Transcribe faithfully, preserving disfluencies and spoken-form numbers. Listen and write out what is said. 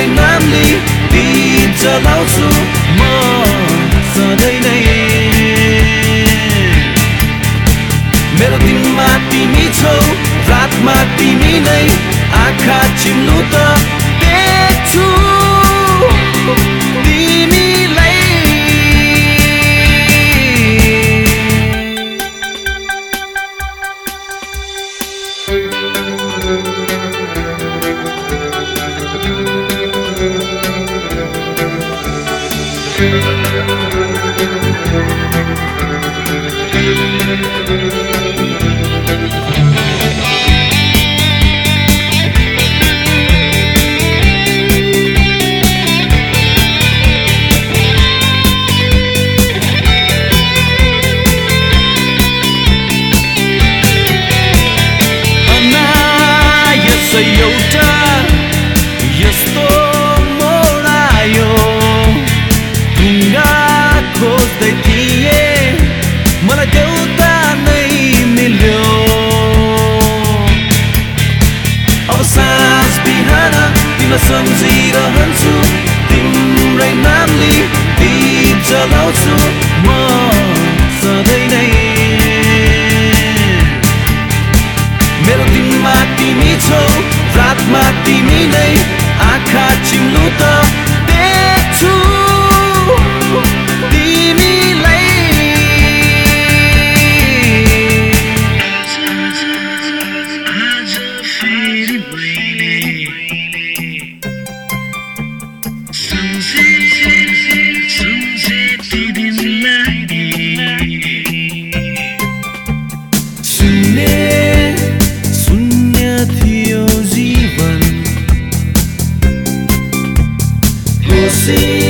तिम्रै नामले दीप जलाउँछु म सधैँ नै। मेरो दिनमा तिमी छौ, रातमा तिमी नै, आँखा चिम्नु त देख्छु तिमीलाई। एउटा यस्तो मोड आयो, ढुङ्गा खोज्दै थिएँ, मलाई देउता नै मिल्यो। अब साँझ बिहान तिमीलाई सम्झिरहन्छु, तिम्रै नामले दीप जलाउँछु म सधैँ नै। मेरो दिनमा तिमी छौ, रातमा तिमी नै, आँखा चिम्नु त देख्छु तिमीलाई। आज फेरि मैले सम्झे सम्झे ती दिनलाई। सुन्ने see